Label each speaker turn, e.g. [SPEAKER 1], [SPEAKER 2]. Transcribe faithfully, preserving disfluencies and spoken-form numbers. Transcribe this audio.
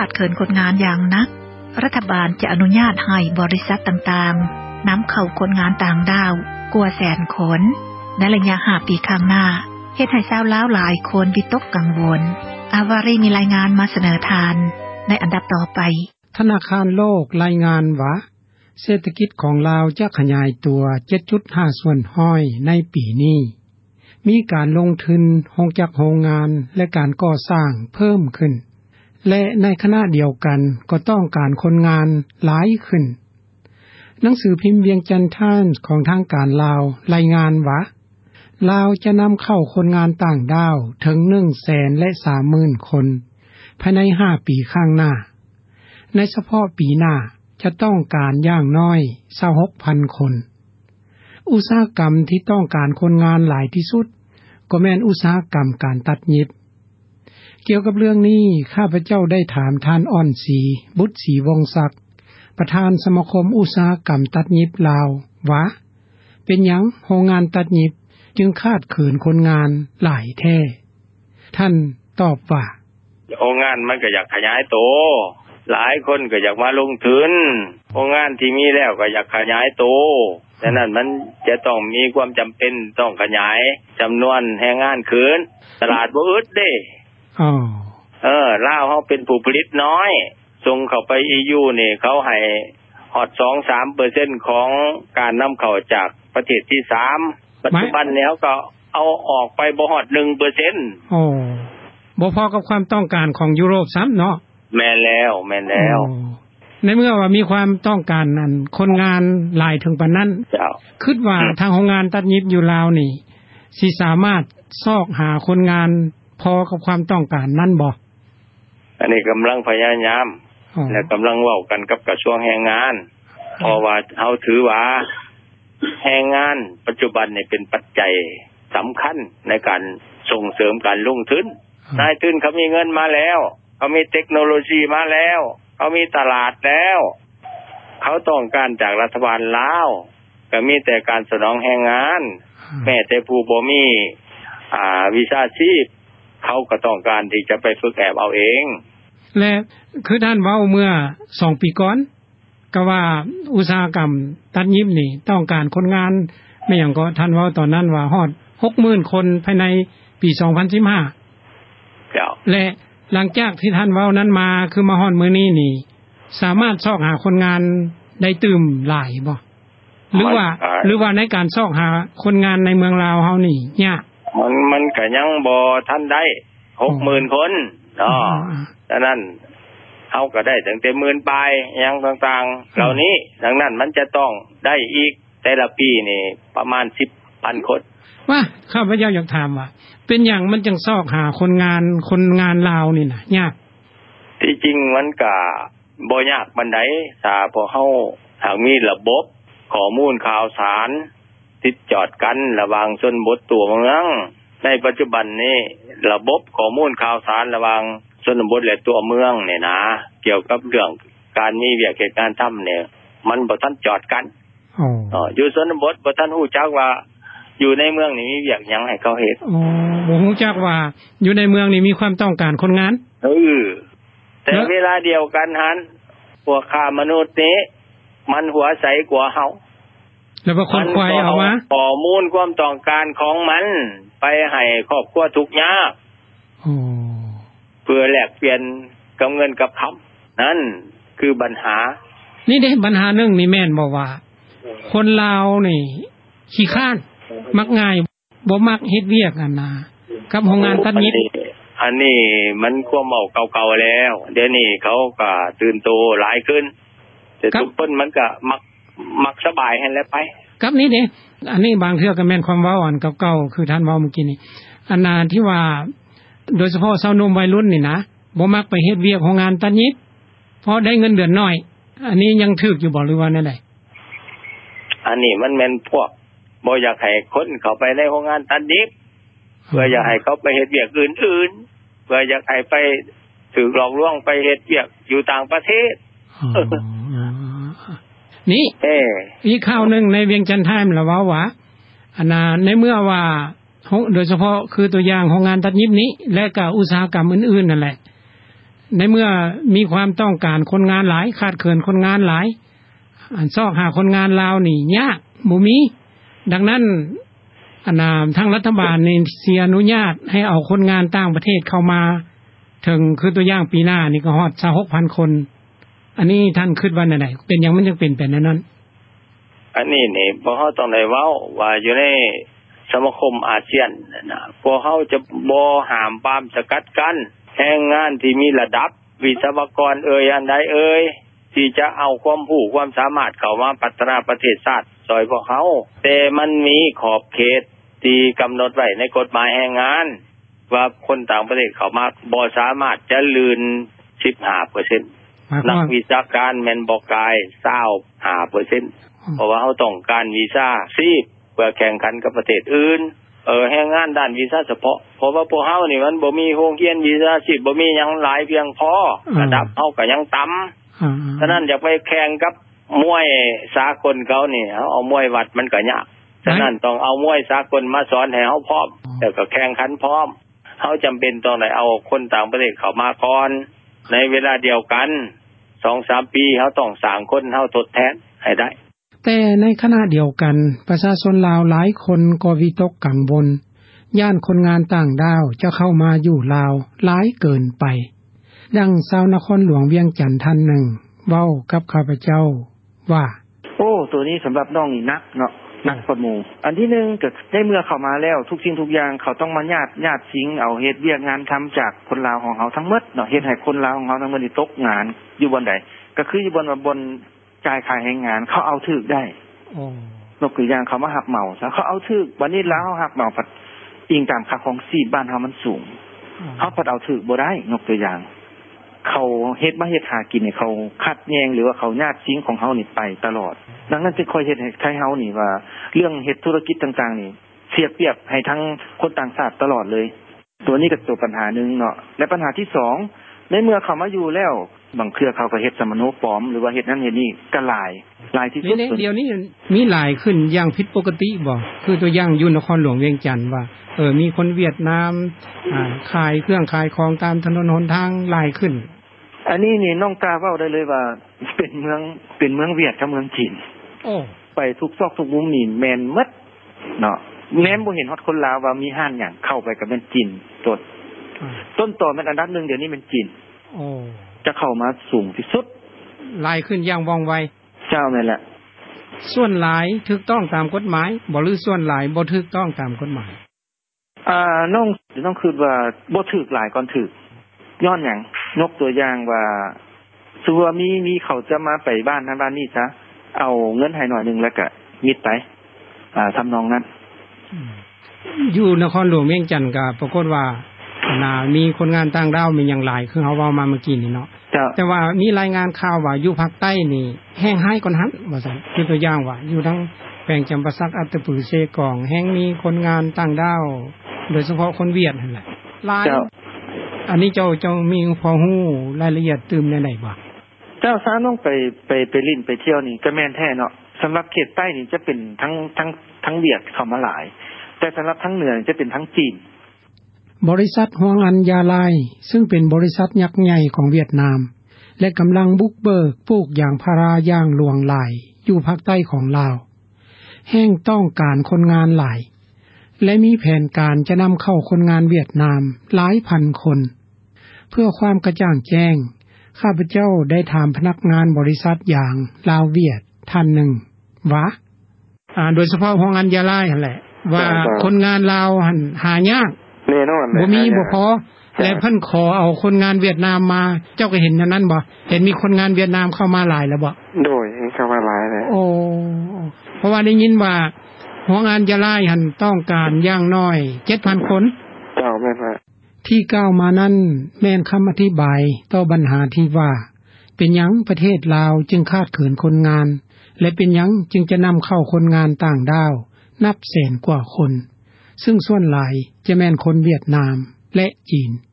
[SPEAKER 1] ขาดเขินคนงานอย่างนักรัฐบาลจะอนุญาตให้บริษัทต่างๆนำเข้าคนงานต่างด้าวกว่าแสนคนในระยะห้าปีข้างหน้าเฮ็ดให้ชาวลาวหลายคนวิตกกังวลอาวารีมีรายงานมาเสนอทานในอันดับต่อไป
[SPEAKER 2] ธนาคารโลกรายงานว่าเศรษฐกิจของลาวจะขยายตัว เจ็ดจุดห้า ส่วนห้อยในปีนี้มีการลงทุนโรงจักรโรงงานและการก่อสร้างเพิ่มขึ้นและในขณะเดียวกันก็ต้องการคนงานหลายขึ้นหนังสือพิมพ์เวียงจันทน์ไทมส์ของทางการลาวรายงานว่าลาวจะนำเข้าคนงานต่างด้าวถึง หนึ่งแสนสามหมื่น คนภายในห้าปีข้างหน้าในเฉพาะปีหน้าจะต้องการอย่างน้อย ยี่สิบหกพัน คนอุตสาหกรรมที่ต้องการคนงานหลายที่สุดก็แม่นอุตสาหกรรมการตัดเย็บเกี่ยวกับเรื่องนี้ข้าพเจ้าได้ถามท่านอ่อนศรีบุตรศรีวงศ์ศักดิ์ประธานสมาคมอุตสาหกรรมตัดเย็บลาวว่าเป็นหยังโรงงานตัดเย็บจึงขาดเขินคนงานหลายแท้ท่านตอบว่า
[SPEAKER 3] โรงงานมันก็อยากขยายโตหลายคนก็อยากมาลงทุนโรงงานที่มีแล้วก็อยากขยายโตฉะนั้นมันจะต้องมีความจำเป็นต้องขยายจำนวนแรงงานขึ้นตลาดบ่อึดเด้
[SPEAKER 2] อ๋อ
[SPEAKER 3] เออลาวเฮาเป็นผู้ผลิตน้อยส่งเข้าไป อี ยู นี่เขาให้ฮอด สองถึงสามเปอร์เซ็นต์ ของการนำเข้าจากประเทศที่สามปัจจุบันแล้วก็เอาออกไปบ่ฮอด หนึ่งเปอร์เซ็นต์
[SPEAKER 2] โอ้บ่พอกับความต้องการของยุโรปซ้ำเนาะ
[SPEAKER 3] แม่นแล้วแม่นแล้ว
[SPEAKER 2] ในเมื่อว่ามีความต้องการนั่นคนงานหลายถึงปานนั้น
[SPEAKER 3] เจ้า
[SPEAKER 2] คิดว่าทางโรงงานตัดเย็บอยู่ลาวนี่สิสามารถซอกหาคนงานพอกับความต้องการนั้นบ่
[SPEAKER 3] อันนี้กำลังพยายามและกำลังเว้ากันกับกระทรวงแรงงานเพราะว่าเฮาถือว่าแรงงานปัจจุบันนี่เป็นปัจจัยสำคัญในการส่งเสริมการลงทุนนายทุนเขามีเงินมาแล้วเขามีเทคโนโลยีมาแล้วเขามีตลาดแล้วเขาต้องการจากรัฐบาลลาวก็มีแต่การสนองแรงงานแม้แต่ผู้บ่มีอ่าวิชาชีพเขาก็ต้องการที่จะไปฝึกแอบเอาเอง
[SPEAKER 2] และคือท่านเว้าเมื่อสองปีก่อนก็ว่าอุตสาหกรรมตัดเย็บนี่ต้องการคนงานไม่หยังก็ท่านเว้าตอนนั้นว่าฮอด หกหมื่น คนภายในปีสองพันสิบห้า
[SPEAKER 3] เจ้า
[SPEAKER 2] และหลังจากที่ท่านเว้านั้นมาคือมาฮอดมื้อนี้นี่สามารถซอกหาคนงานได้ตื่มหลายบ่หรือว่าหรือว่าในการซอกหาคนงานในเมืองลาวเฮานี่ยาก
[SPEAKER 3] มันมันก็ยังบ่ทันได้ หกหมื่น คนเนาะฉะนั้นเฮาก็ได้ตั้งแต่หมื่นปลายอย่างต่างๆเหล่านี้ดังนั้นมันจะต้องได้อีกแต่ละปีนี่ประมาณ สิบพัน คน
[SPEAKER 2] ว่าข้าพเจ้าอยากถามว่าเป็นหยังมันจังซอกหาคนงานคนงานลาวนี่น่ะยาก
[SPEAKER 3] ที่จริงมันก็บ่ยากปานใดถ้าพวกเฮาหากมีระบบข้อมูลข่าวสารติดจอดกันระหว่างชนบทตัวเมืองในปัจจุบันนี้ระบบข้อมูลข่าวสารระหว่างชนบทและตัวเมืองเนี่ยนะเกี่ยวกับเรื่องการมีเวียกเหตุการณ์ทำเนี่ยมันบ่ทันจอดกัน
[SPEAKER 2] อ๋อ
[SPEAKER 3] อยู่ชนบทบ่ทันฮู้จักว่าอยู่ในเมืองนี่มีเวียกหยังให้เขาเฮ็ด
[SPEAKER 2] อ๋อบ่ฮู้จักว่าอยู่ในเมืองนี่มีความต้องการคนงาน
[SPEAKER 3] เออแต่เวลาเดียวกันหันพวกค้ามนุษย์นี้มันหัวใสกว่าเฮา
[SPEAKER 2] แล้วบ่คนควายเอามา
[SPEAKER 3] ข้อมูลความต้องการของมันไปให้ครอบครัวทุกข์ยาก
[SPEAKER 2] อ๋อ
[SPEAKER 3] เพื่อแลกเปลี่ยนกับเงินกับคำนั่นคือปัญหา
[SPEAKER 2] นี่เด้ปัญหานึงนี่แม่นบ่ว่าคนลาวนี่ขี้คร้านมักง่ายบ่มักเฮ็ดเวียกอันน่ะกับโรงงานตัดเย็บ
[SPEAKER 3] อันนี้มันความเมาเก่าๆแล้วเดี๋ยวนี้เขาก็ตื่นโตหลายขึ้นแต่ทุกคนมันก็มักมักสบายให้แล้วไป
[SPEAKER 2] กับนี้เด้อันนี้บางเทื่อก็แม่นความเว้าอันเก่าๆคือท่านเว้าเมื่อกี้นี่อันน่ะที่ว่าโดยเฉพาะชาวหนุ่มวัยรุ่นนี่นะบ่มักไปเฮ็ดเวียกโรงงานตัดเย็บเพราะได้เงินเดือนน้อยอันนี้ยังถูกอยู่บ่หรือว่าแนวใด
[SPEAKER 3] อันนี้มันแม่นพวกบ่อยากให้คนเข้าไปในโรงงานตัดเย็บเพื่ออยากให้เขาไปเฮ็ดเวียกอื่นๆเพื่ออยากให้ไปถูกหลอกลวงไปเฮ็ดเวียกอยู่ต่างประเทศ
[SPEAKER 2] นี่เอ้อีกข่าวนึงในเวียงจันทน์ไทมส์ละว่าว่าอันน่ะในเมื่อว่าโดยเฉพาะคือตัวอย่างโรงงานตัดเย็บนี้และก็อุตสาหกรรมอื่นๆนั่นแหละในเมื่อมีความต้องการคนงานหลายขาดเขินคนงานหลายอันซอกหาคนงานลาวนี่ยากบ่มีดังนั้นอันน่ะทางรัฐบาลนี่สิอนุญาตให้เอาคนงานต่างประเทศเข้ามาถึงคือตัวอย่างปีหน้านี่ก็ฮอด หกพัน คนอันนี้ท่านคิดว่าจังได๋เป็นหยังมันจึงเป็นแบบนั้น
[SPEAKER 3] อันนี้นี่บ่เฮาต้องได้เว้าว่าอยู่ในสมาคมอาเซียนน่ะพวกเฮาจะบ่ห้ามปรามสกัดกั้นแรงงานที่มีระดับวิศวกรเอ่ยอันใดเอ่ยที่จะเอาความรู้ความสามารถเข้ามาพัฒนาประเทศชาติซอยพวกเฮาแต่มันมีขอบเขตที่กำหนดไว้ในกฎหมายแรงงานว่าคนต่างประเทศเข้ามาบ่สามารถจะลืน สิบห้าเปอร์เซ็นต์ นักวิชาการแม่นบ่กาย ยี่สิบห้าเปอร์เซ็นต์ เพราะว่าเฮาต้องการวีซ่าซีเพื่อแข่งขันกับประเทศอื่นเออแรงงานด้านวีซ่าเฉพาะเพราะว่าพวกเฮานี่มันบ่มีโรงเรียนวีซ่าซีบ่มีหยังหลายเพียงพอระดับเฮาก็ยังต่ำฉะนั้นอยากไปแข่งกับมวยสากลเขานี่เฮาเอามวยวัดมันก็ยากฉะนั้นต้องเอามวยสากลมาสอนให้เฮาพร้อมแล้วก็แข่งขันพร้อมเฮาจำเป็นต้องได้เอาคนต่างประเทศเข้ามาก่อนในเวลาเดียวกัน สองสาม ปีเฮาต้องสร้างคนเฮาทดแทนให้ได้
[SPEAKER 2] แต่ในขณะเดียวกันประชาชนลาวหลายคนก็วิตกกังวลย่านคนงานต่างดาวจะเข้ามาอยู่ลาวหลายเกินไปดังชาวนครหลวงเวียงจันทน์ท่านหนึ่งเว้ากับข้าพเจ้าว่า
[SPEAKER 4] โอ้ตัวนี้สำหรับน้องนี่นักเนาะนักกว่าหมู่อันที่หนึ่งก็ได้เมื่อเข้ามาแล้วทุกสิ่งทุกอย่างเขาต้องมาญาติญาติสิงเอาเฮ็ดเวียกงานทำจากคนลาวของเขาทั้งหมดเนาะเฮ็ดให้คนลาวของเขาทั้งหมดนี่ตกงานอยู่บนใดก็คืออยู่บนบนจ่ายค่าแรงงานเขาเอาถึกได้โอ้ยกตัวอย่างเขามาหับเหมาซะเขาเอาถึกวันนี้ลาวหับเหมาพัดอิงตามค่าของชีพบ้านเฮามันสูงเขาพัดเอาถึกบ่ได้ยกตัวอย่างเขาเฮ็ดมาเฮ็ดหากินนี่เขาคัดแยงหรือว่าเขาญาติสิงของเฮานี่ไปตลอดดังนั้นจึงค่อยเฮ็ดให้ไทยเฮานี่ว่าเรื่องเฮ็ดธุรกิจต่างๆนี่เสียเปรียบให้ทั้งคนต่างชาติตลอดเลยตัวนี้ก็ตัวปัญหานึงเนาะและปัญหาที่สองในเมื่อเขามาอยู่แล้วบางเครือเขาก็เฮ็ดสมโนปลอมหรือว่าเฮ็ดนั้นเฮ็ดนี้ก็หลายหลายที่สุด
[SPEAKER 2] เดี๋ยวนี้มีหลายขึ้นอย่างผิดปกติบ่คือตัวอย่างอยู่นครหลวงเวียงจันทน์ว่าเออมีคนเวียดนามอ่าขายเครื่องขายของตามถนนหนทางหลายขึ้น
[SPEAKER 4] อันนี้นี่น้องกล้าเว้าได้เลยว่าเป็นเมืองเป็นเมืองเวียดกับเมืองจีนโอ้ไปทุกซอกทุกมุมนี่แม่นหมดเนาะแม้นบ่เห็นฮอดคนลาวว่ามีห้านหยังเข้าไปก็เป็นจีนตดต้นตอมันอันดับหนึ่งเดี๋ยวนี้เป็นจีนโอ้จะเข้ามาสูงที่สุด
[SPEAKER 2] หลายขึ้นอย่างว่องไว
[SPEAKER 4] เจ้านั่นแหละ
[SPEAKER 2] ส่วนหลายถูกต้องตามกฎหมายบ่หรือส่วนหลายบ่ถูกต้องตามกฎหมาย
[SPEAKER 4] อ่าน้องน้องคือว่าบ่ถูกหลายก่อนถูกย้อนหยังยกตัวอย่างว่าสมมุติว่ามีมีเขาจะมาไปบ้านนั้นบ้านนี้ซะเอาเงินให้หน่อยนึงแล้วก็มิดไปอ่าทำนองนั้น
[SPEAKER 2] อยู่นครหลวงเวียงจันทน์ก็ปรากฏว่าน่ามีคนงานต่างดาวมีอย่างหลายคือเฮาเว้ามาเมื่อกี้นี่เนาะแต่ว่ามีรายงานข่าวว่าอยู่ภาคใต้นี่แห้งหายก่อนหันว่าซั่นคือตัวอย่างว่าอยู่ทั้งแขวงจำปาสักอัตตปือเซกองแห้งมีคนงานต่างดาวโดยเฉพาะคนเวียดนั่นแหละหลายอันนี้เจ้าเจ้ามีพอฮู้รายละเอียดตื่มได้ไหนบ่
[SPEAKER 4] เจ้าซาน้องไปไปไปลิ้นไปเที่ยวนี่ก็แม่นแท้เนาะสำหรับเขตใต้นี่จะเป็นทั้งทั้งทั้งเวียดเข้ามาหลายแต่สำหรับทั้งเหนือจะเป็นทั้งจีน
[SPEAKER 2] บริษัทฮวงอันยาลายซึ่งเป็นบริษัทยักษ์ใหญ่ของเวียดนามและกำลังบุกเบิกปลูกยางพาราอย่างหลวงหลายอยู่ภาคใต้ของลาวแห้งต้องการคนงานหลายและมีแผนการจะนำเข้าคนงานเวียดนามหลายพันคนเพื่อความกระจ่างแจ้งข้าพเจ้าได้ถามพนักงานบริษัทอย่างลาวเวียดท่านหนึ่งว่าอ่าโดยเฉพาะฮวงอันยาลายนั่นแหละว่าคนงานลาวหั่นหายาก
[SPEAKER 4] แน่นอน
[SPEAKER 2] บ่มีบ่พอและเพิ่นขอเอาคนงานเวียดนามมาเจ้าก็เห็นอย่างนั้นบ่เห็นมีคนงานเวียดนามเข้ามาหลายแล้วบ่
[SPEAKER 4] โดยเข้ามาหลายแล้ว
[SPEAKER 2] โอ้เพราะว่าได้ยินว่าหัวงานยาลายหั่นต้องการอย่างน้อย เจ็ดพัน คน
[SPEAKER 4] เจ้าแม่นว่า
[SPEAKER 2] ที่กล่าวมานั้นแม่นคำอธิบายต่อปัญหาที่ว่าเป็นหยังประเทศลาวจึงขาดเขินคนงานและเป็นหยังจึงจะนำเข้าคนงานต่างดาวนับแสนกว่าคนซึ่งส่วนหลายจะแม่นคนเวียดนามและจีน